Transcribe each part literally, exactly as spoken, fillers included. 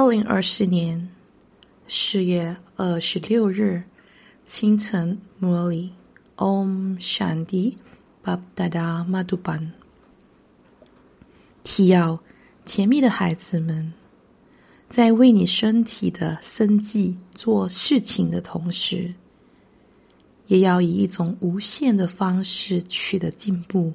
二零二四年四月二十六日清晨摩里 Om Shanti Bapdada Madhuban。 提要：甜蜜的孩子们，在为你身体的生计做事情的同时，也要以一种无限的方式取得进步。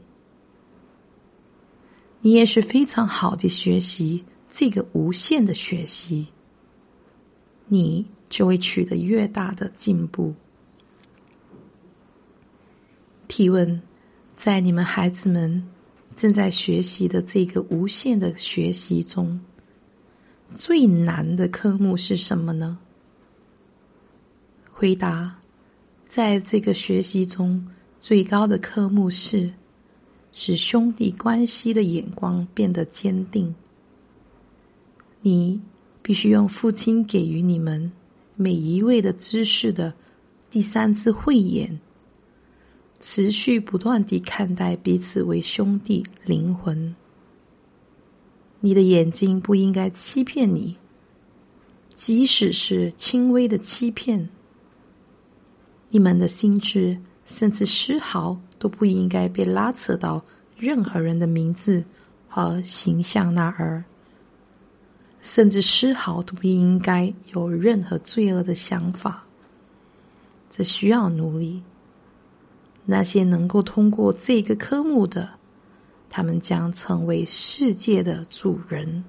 你也是非常好的学习这个无限的学习，你就会取得越大的进步。提问：在你们孩子们正在学习的这个无限的学习中，最难的科目是什么呢？回答：在这个学习中，最高的科目是使兄弟关系的眼光变得坚定。你必须用父亲给予你们每一位的知识的第三次慧眼，持续不断地看待彼此为兄弟灵魂。你的眼睛不应该欺骗你，即使是轻微的欺骗。你们的心智甚至丝毫都不应该被拉扯到任何人的名字和形象那儿，甚至丝毫都不应该有任何罪恶的想法。这需要努力。那些能够通过这个科目的，他们将成为世界的主人。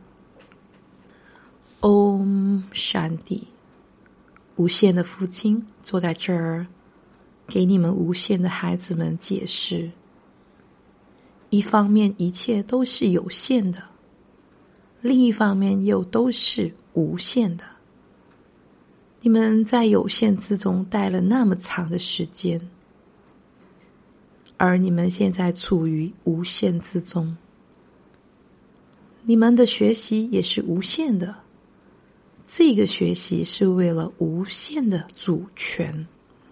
Om Shanti。 无限的父亲坐在这儿，给你们无限的孩子们解释：一方面一切都是有限的，另一方面又都是无限的。你们在有限之中待了那么长的时间，而你们现在处于无限之中。你们的学习也是无限的，这个学习是为了无限的主权。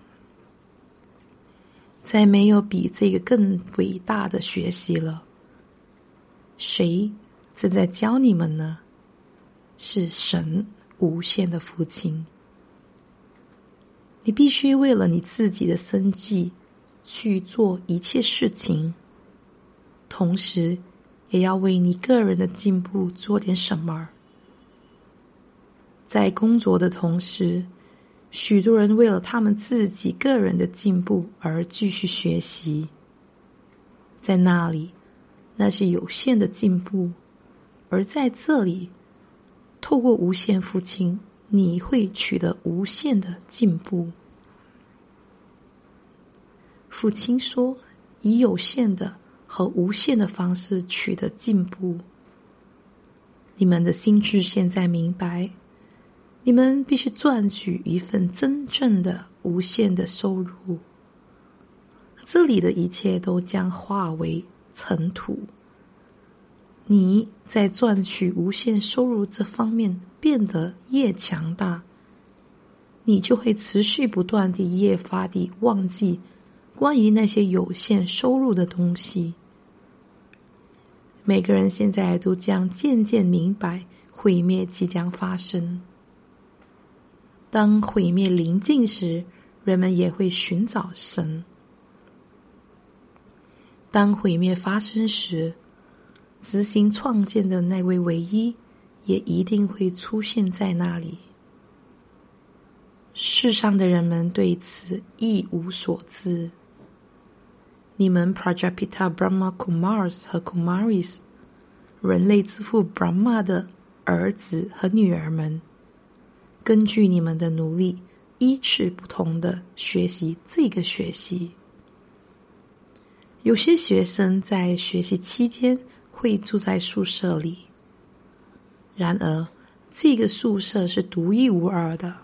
再没有比这个更伟大的学习了。谁正在教你们呢？是神无限的父亲。你必须为了你自己的生计去做一切事情，同时也要为你个人的进步做点什么。在工作的同时，许多人为了他们自己个人的进步而继续学习，在那里那是有限的进步，而在这里透过无限父亲，你会取得无限的进步。父亲说，以有限的和无限的方式取得进步。你们的心智现在明白，你们必须赚取一份真正的无限的收入，这里的一切都将化为尘土。你在赚取无限收入这方面变得越强大，你就会持续不断地越发地忘记关于那些有限收入的东西。每个人现在都将渐渐明白毁灭即将发生。当毁灭临近时，人们也会寻找神。当毁灭发生时，执行创建的那位唯一也一定会出现在那里。世上的人们对此一无所知。你们 Prajapita Brahma Kumars 和 Kumaris 人类之父 Brahma 的儿子和女儿们，根据你们的努力，依次不同的学习这个学习。有些学生在学习期间会住在宿舍里，然而这个宿舍是独一无二的。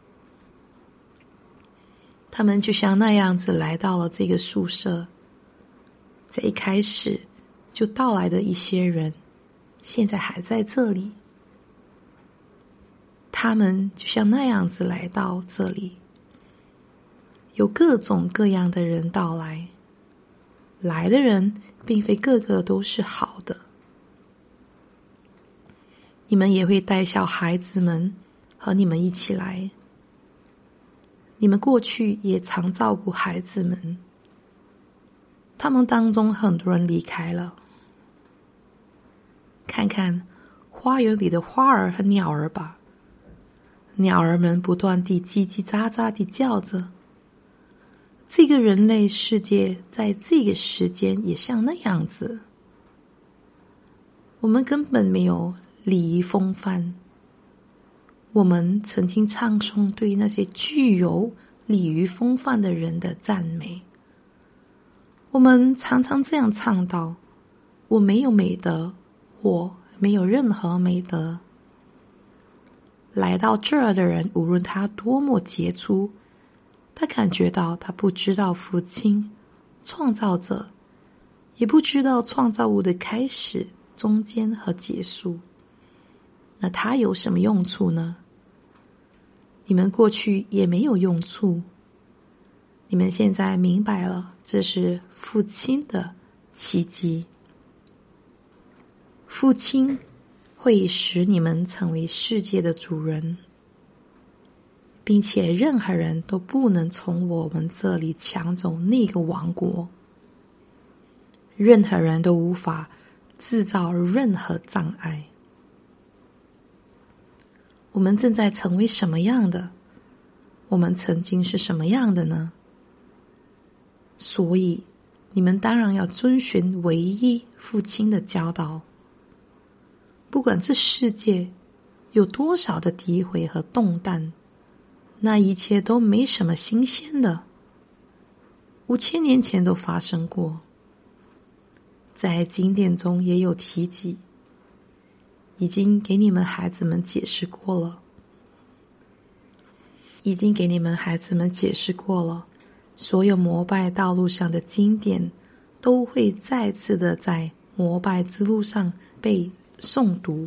他们就像那样子来到了这个宿舍，在一开始就到来的一些人，现在还在这里。他们就像那样子来到这里，有各种各样的人到来，来的人并非个个都是好的。 你们也会带小孩子们和你们一起来。你们过去也常照顾孩子们，他们当中很多人离开了。看看花园里的花儿和鸟儿吧，鸟儿们不断地叽叽喳喳地叫着。这个人类世界在这个时间也像那样子。我们根本没有礼仪风范。我们曾经唱诵对那些具有礼仪风范的人的赞美。我们常常这样唱道：我没有美德，我没有任何美德。来到这儿的人，无论他多么杰出，他感觉到他不知道父亲、创造者，也不知道创造物的开始、中间和结束。那他有什么用处呢？你们过去也没有用处。你们现在明白了，这是父亲的奇迹。父亲会使你们成为世界的主人，并且任何人都不能从我们这里抢走那个王国。任何人都无法制造任何障碍。我们正在成为什么样的？我们曾经是什么样的呢？所以，你们当然要遵循唯一父亲的教导。不管这世界有多少的诋毁和动荡，那一切都没什么新鲜的，五千年前都发生过，在经典中也有提及，已经给你们孩子们解释过了，已经给你们孩子们解释过了。所有膜拜道路上的经典都会再次的在膜拜之路上被诵读。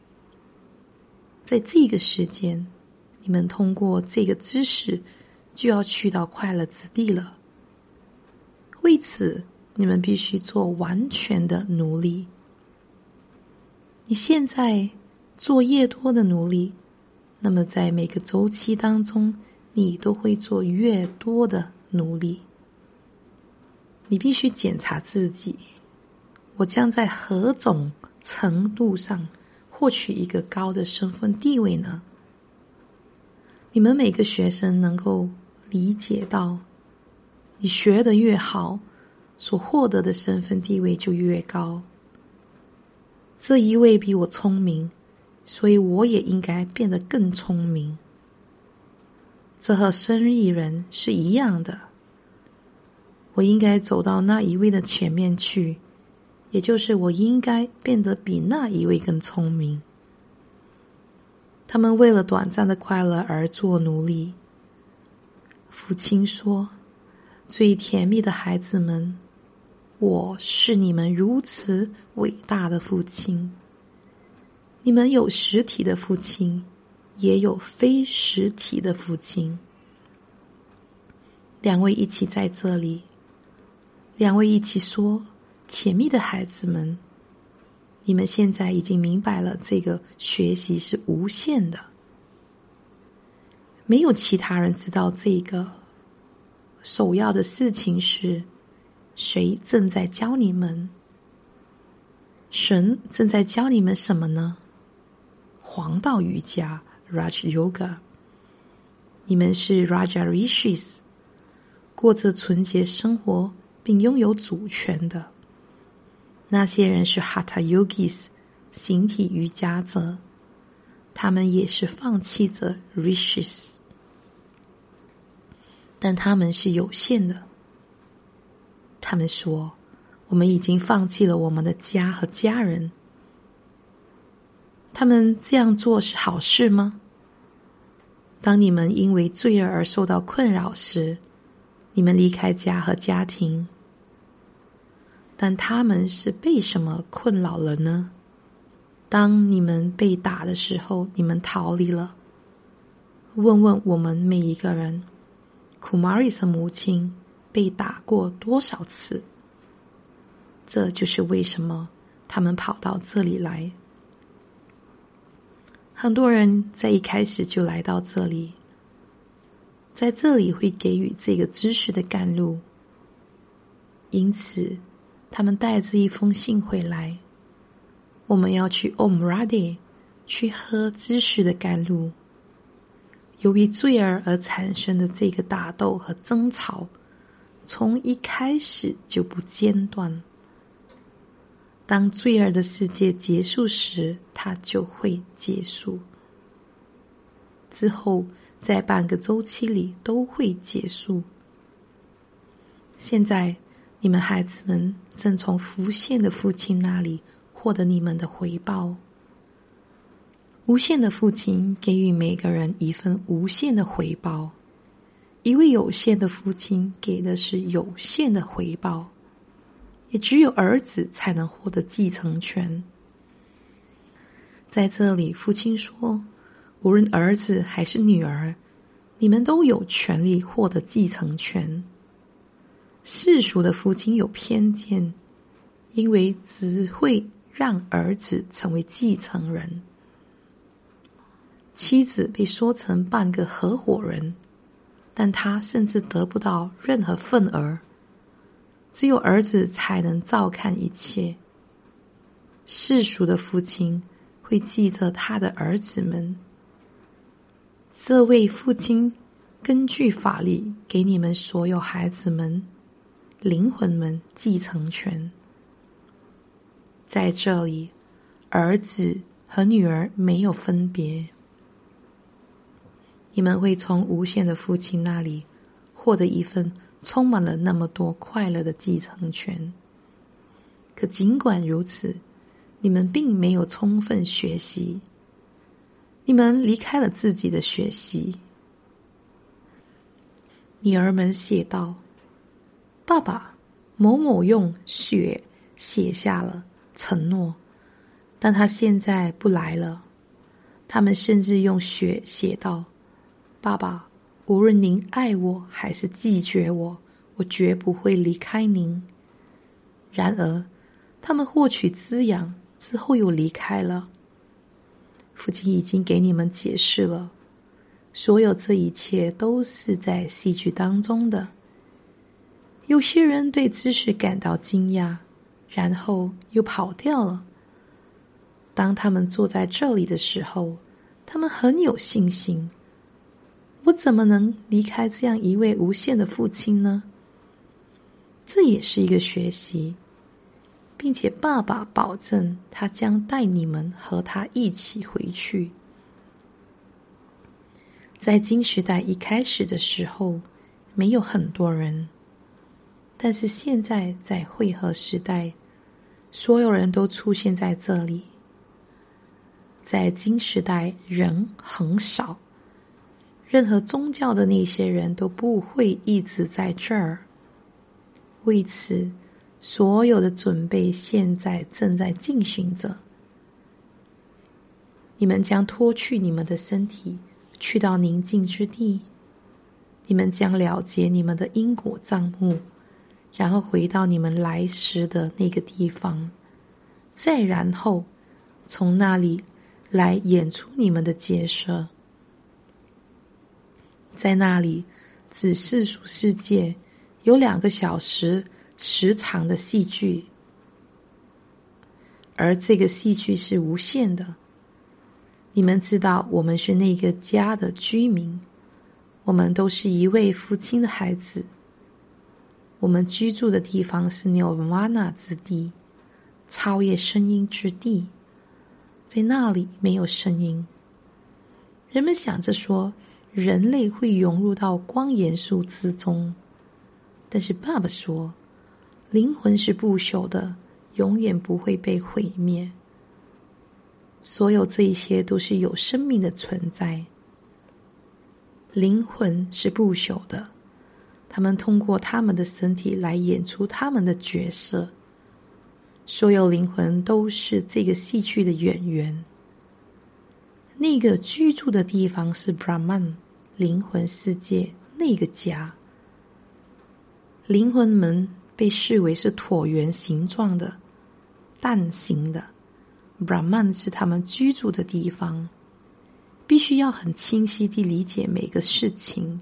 在这个时间，你们通过这个知识就要去到快乐之地了。为此，你们必须做完全的奴隶。你现在做越多的奴隶，那么在每个周期当中，你都会做越多的奴隶。你必须检查自己，我将在何种程度上获取一个高的身份地位呢？你们每个学生能够理解到，你学得越好，所获得的身份地位就越高。这一位比我聪明，所以我也应该变得更聪明。这和生意人是一样的。我应该走到那一位的前面去，也就是我应该变得比那一位更聪明。他们为了短暂的快乐而做奴隶。父亲说：最甜蜜的孩子们，我是你们如此伟大的父亲。你们有实体的父亲，也有非实体的父亲。两位一起在这里，两位一起说：甜蜜的孩子们，你们现在已经明白了，这个学习是无限的。没有其他人知道这个。首要的事情是，谁正在教你们？神正在教你们什么呢？黄道瑜伽 Raj Yoga。 你们是 Raja Rishis， 过着纯洁生活并拥有主权的。那些人是 Hatha Yogis， 形体瑜伽者，他们也是放弃者 Rishis， 但他们是有限的。他们说，我们已经放弃了我们的家和家人。他们这样做是好事吗？当你们因为罪恶而受到困扰时，你们离开家和家庭。但他们是被什么困扰了呢？当你们被打的时候，你们逃离了。问问我们每一个人， Kumaris 的母亲被打过多少次？这就是为什么他们跑到这里来。 很多人在一开始就来到这里，在这里会给予这个知识的甘露，因此他们带着一封信回来，我们要去 Om Radhe 去喝知识的甘露。由于罪儿而产生的这个打斗和争吵，从一开始就不间断。当罪儿的世界结束时，它就会结束。之后在半个周期里都会结束。现在你们孩子们正从无限的父亲那里获得你们的回报。无限的父亲给予每个人一份无限的回报，一位有限的父亲给的是有限的回报，也只有儿子才能获得继承权。在这里，父亲说，无论儿子还是女儿，你们都有权利获得继承权。世俗的父亲有偏见，因为只会让儿子成为继承人。妻子被说成半个合伙人，但他甚至得不到任何份额，只有儿子才能照看一切。世俗的父亲会记着他的儿子们，这位父亲根据法律给你们所有孩子们、灵魂们继承权。在这里，儿子和女儿没有分别。你们会从无限的父亲那里获得一份充满了那么多快乐的继承权。可尽管如此，你们并没有充分学习，你们离开了自己的学习。女儿们写道，爸爸，某某用血写下了承诺，但他现在不来了。他们甚至用血写道，爸爸，无论您爱我还是拒绝我，我绝不会离开您。然而，他们获取滋养之后又离开了。父亲已经给你们解释了，所有这一切都是在戏剧当中的。有些人对知识感到惊讶，然后又跑掉了。当他们坐在这里的时候，他们很有信心。我怎么能离开这样一位无限的父亲呢？这也是一个学习，并且爸爸保证他将带你们和他一起回去。在金时代一开始的时候，没有很多人，但是现在在汇合时代，所有人都出现在这里。在金时代，人很少，任何宗教的那些人都不会一直在这儿。为此，所有的准备现在正在进行着。你们将脱去你们的身体，去到宁静之地。你们将了结你们的因果账目，然后回到你们来时的那个地方，再然后从那里来演出你们的角色。在那里，指世俗世界有两个小时时长的戏剧，而这个戏剧是无限的。你们知道，我们是那个家的居民，我们都是一位父亲的孩子。我们居住的地方是 Nirvana 之地，超越声音之地，在那里没有声音。人们想着说，人类会融入到光元素之中，但是爸爸说，灵魂是不朽的，永远不会被毁灭。所有这一些都是有生命的存在，灵魂是不朽的，他们通过他们的身体来演出他们的角色。所有灵魂都是这个戏剧的演员。那个居住的地方是 Brahman 灵魂世界，那个家。灵魂们被视为是椭圆形状的、蛋形的， Brahman 是他们居住的地方。 必须要很清晰地理解每个事情。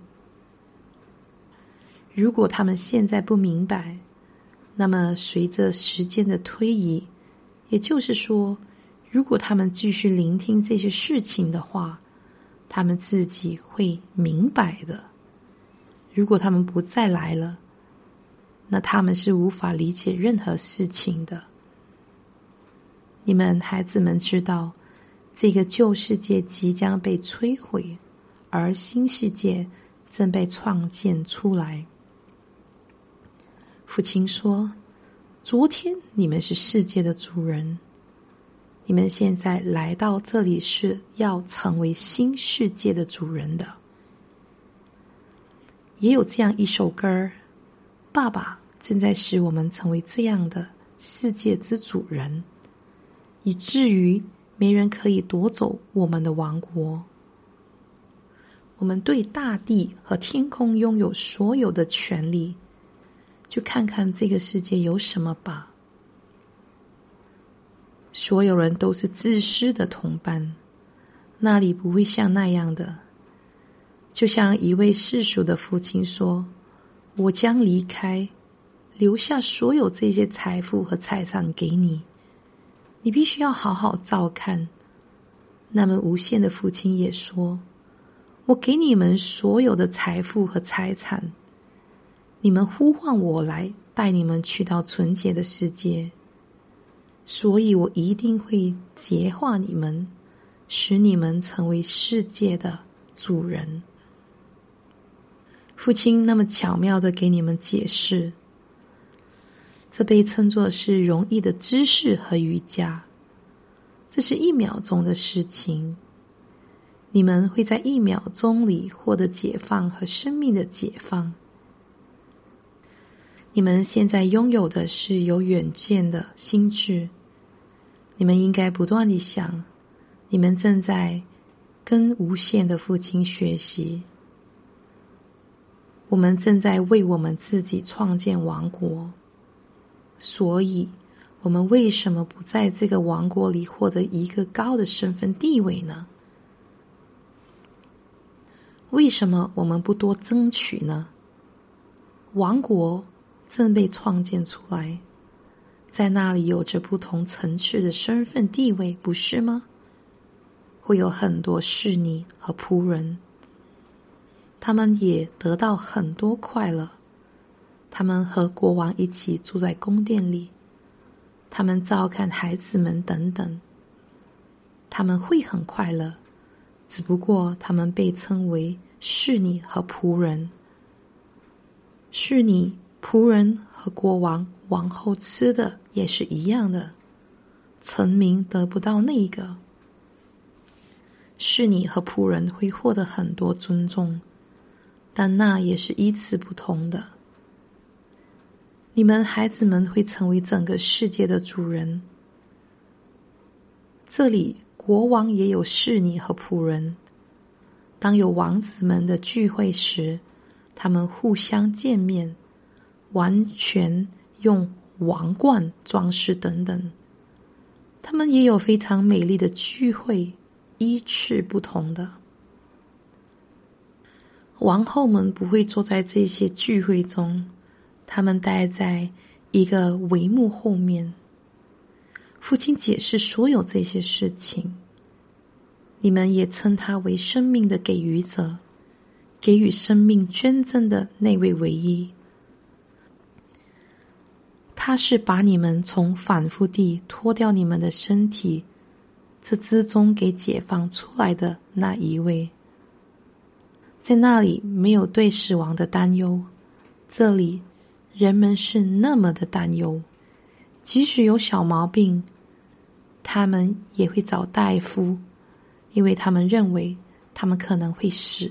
如果他们现在不明白，那么随着时间的推移，也就是说，如果他们继续聆听这些事情的话，他们自己会明白的。如果他们不再来了，那他们是无法理解任何事情的。你们孩子们知道，这个旧世界即将被摧毁，而新世界正被创建出来。父亲说，昨天你们是世界的主人，你们现在来到这里是要成为新世界的主人的。也有这样一首歌，爸爸正在使我们成为这样的世界之主人，以至于没人可以夺走我们的王国。我们对大地和天空拥有所有的权利，就看看这个世界有什么吧。所有人都是自私的同伴，那里不会像那样的。就像一位世俗的父亲说，我将离开，留下所有这些财富和财产给你，你必须要好好照看。那么无限的父亲也说，我给你们所有的财富和财产，你们呼唤我来带你们去到纯洁的世界，所以我一定会洁化你们，使你们成为世界的主人。父亲那么巧妙地给你们解释，这被称作是容易的知识和瑜伽，这是一秒钟的事情，你们会在一秒钟里获得解放和生命的解放。你们现在拥有的是有远见的心智，你们应该不断地想，你们正在跟无限的父亲学习。我们正在为我们自己创建王国，所以我们为什么不在这个王国里获得一个高的身份地位呢？为什么我们不多争取呢？王国正被创建出来，在那里有着不同层次的身份地位，不是吗？会有很多侍女和仆人，他们也得到很多快乐。他们和国王一起住在宫殿里，他们照看孩子们等等。他们会很快乐，只不过他们被称为侍女和仆人。侍女、仆人和国王、王后吃的也是一样的，臣民得不到那个。侍女和仆人会获得很多尊重，但那也是依次不同的。你们孩子们会成为整个世界的主人。这里国王也有侍女和仆人，当有王子们的聚会时，他们互相见面，完全用王冠装饰等等。他们也有非常美丽的聚会，依次不同的。王后们不会坐在这些聚会中，他们待在一个帷幕后面。父亲解释所有这些事情，你们也称他为生命的给予者，给予生命捐赠的那位唯一。他是把你们从反复地脱掉你们的身体这之中给解放出来的那一位。在那里没有对死亡的担忧，这里人们是那么的担忧，即使有小毛病，他们也会找大夫，因为他们认为他们可能会死。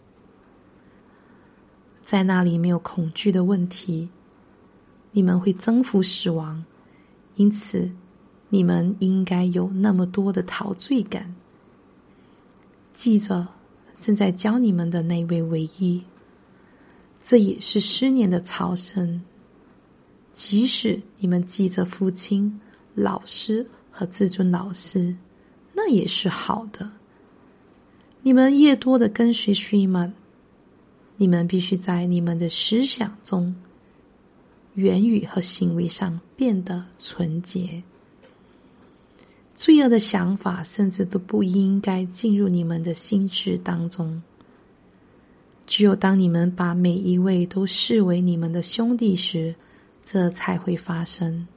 在那里没有恐惧的问题，你们会征服死亡，因此你们应该有那么多的陶醉感。记着正在教你们的那位唯一，这也是十年的朝圣。即使你们记着父亲、老师和至尊老师，那也是好的。 你们越多的跟随须曼，你们必须在你们的思想中、言语和行为上变得纯洁。罪恶的想法甚至都不应该进入你们的心智当中。只有当你们把每一位都视为你们的兄弟时，这才会发生。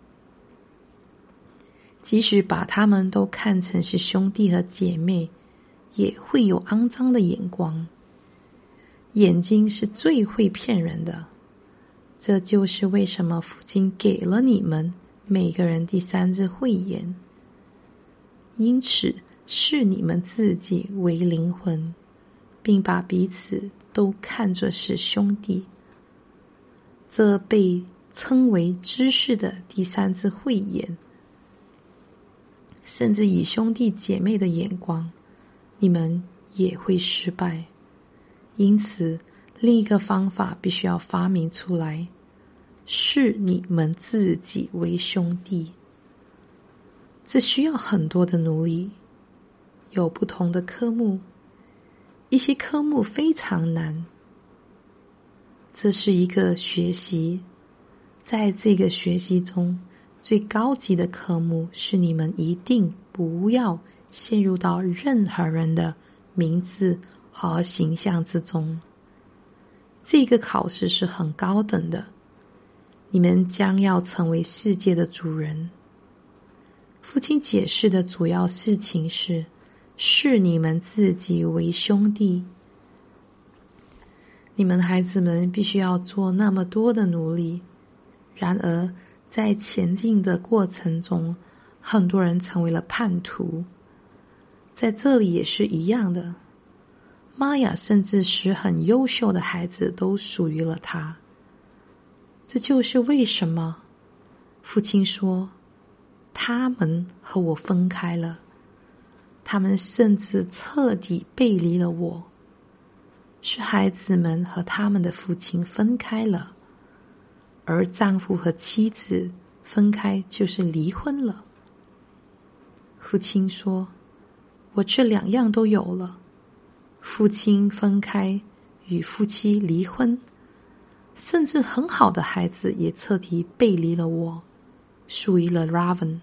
即使把他们都看成是兄弟和姐妹，也会有肮脏的眼光。眼睛是最会骗人的，这就是为什么父亲给了你们每个人第三只慧眼。因此视你们自己为灵魂，并把彼此都看作是兄弟，这被称为知识的第三只慧眼。甚至以兄弟姐妹的眼光，你们也会失败。因此另一个方法必须要发明出来，视你们自己为兄弟。这需要很多的努力，有不同的科目，一些科目非常难。这是一个学习，在这个学习中，最高级的科目是你们一定不要陷入到任何人的名字和形象之中。这个考试是很高等的，你们将要成为世界的主人。父亲解释的主要事情是，视你们自己为兄弟。你们孩子们必须要做那么多的努力，然而在前进的过程中，很多人成为了叛徒。在这里也是一样的，玛雅甚至使很优秀的孩子都属于了他。这就是为什么父亲说他们和我分开了，他们甚至彻底背离了我。是孩子们和他们的父亲分开了，而丈夫和妻子分开就是离婚了。父亲说，我这两样都有了，父亲分开与夫妻离婚，甚至很好的孩子也彻底背离了我，属于了 Raven。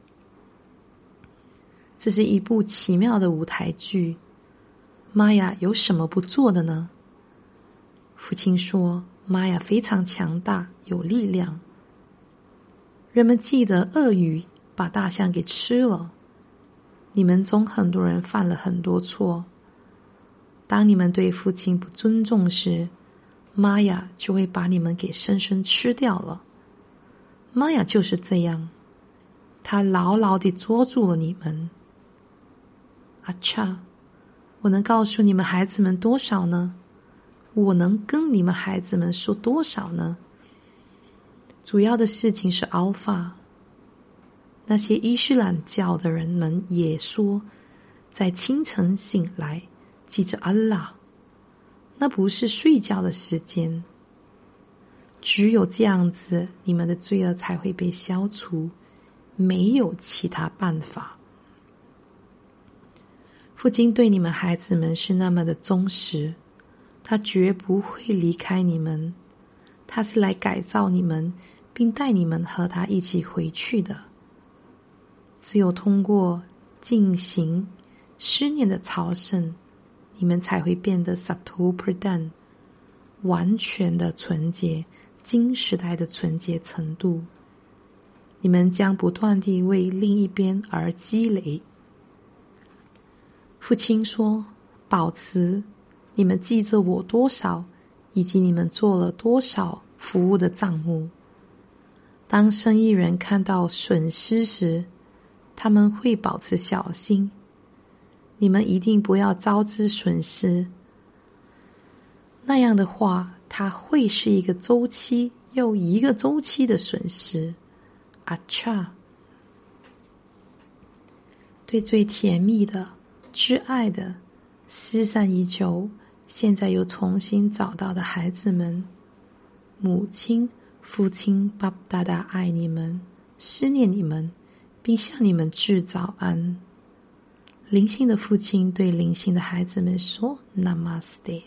这是一部奇妙的舞台剧，玛雅有什么不做的呢？父亲说，玛雅非常强大，有力量。人们记得鳄鱼把大象给吃了，你们中很多人犯了很多错。当你们对父亲不尊重时，玛雅就会把你们给深深吃掉了。玛雅就是这样，他牢牢地捉住了你们。阿恰，我能告诉你们孩子们多少呢？我能跟你们孩子们说多少呢？主要的事情是 Alpha。 那些伊斯兰教的人们也说，在清晨醒来记着安拉，那不是睡觉的时间。只有这样子，你们的罪恶才会被消除，没有其他办法。父亲对你们孩子们是那么的忠实，他绝不会离开你们，他是来改造你们，并带你们和他一起回去的。只有通过进行思念的朝圣，你们才会变得 Satu Pradhan， 完全的纯洁，金时代的纯洁程度。你们将不断地为另一边而积累。父亲说，保持你们记着我多少，以及你们做了多少服务的账目。当生意人看到损失时，他们会保持小心。你们一定不要招致损失，那样的话，它会是一个周期又一个周期的损失。阿恰，对最甜蜜的、挚爱的、失散已久，现在又重新找到的孩子们，母亲、父亲、爸爸、大大爱你们，思念你们，并向你们致早安。 灵性的父亲对灵性的孩子们说 Namaste。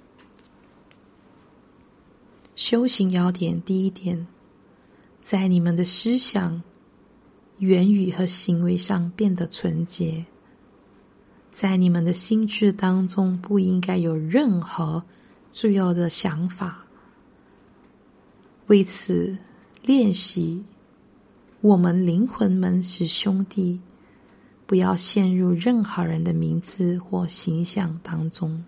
修行要点第一点，在你们的思想、言语和行为上变得纯洁，在你们的心智当中不应该有任何罪恶的想法。为此练习，我们灵魂们是兄弟，不要陷入任何人的名字或形象当中。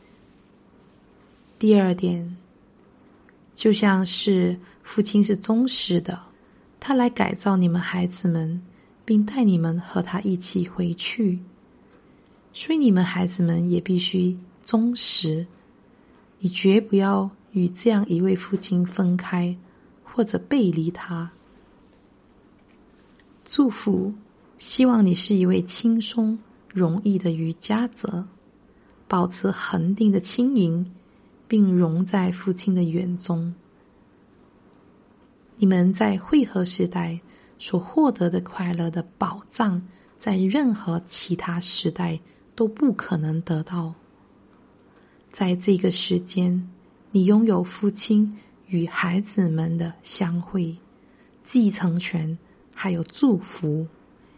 第二点，就像是父亲是忠实的，他来改造你们孩子们，并带你们和他一起回去，所以你们孩子们也必须忠实。你绝不要与这样一位父亲分开，或者背离他。祝福，希望你是一位轻松容易的瑜伽者，保持恒定的轻盈，并融在父亲的眼中。你们在汇合时代所获得的快乐的保障，在任何其他时代都不可能得到。在这个时间，你拥有父亲与孩子们的相会、继承权，还有祝福。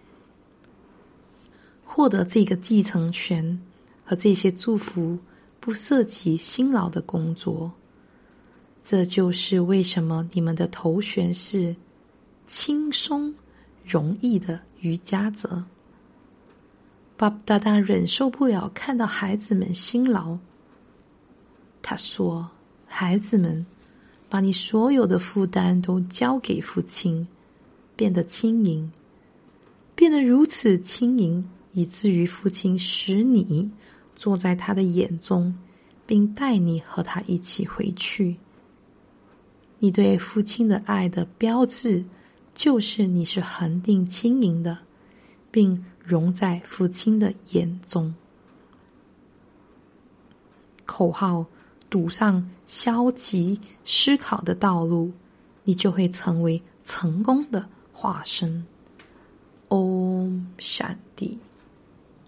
获得这个继承权和这些祝福不涉及辛劳的工作，这就是为什么你们的头衔是轻松容易的瑜伽者。巴布达达忍受不了看到孩子们辛劳，他说，孩子们，把你所有的负担都交给父亲，变得轻盈，变得如此轻盈，以至于父亲使你坐在他的眼中，并带你和他一起回去。你对父亲的爱的标志，就是你是恒定轻盈的，并融在父亲的眼中。口号，堵上消极思考的道路，你就会成为成功的化身。Om Shanti。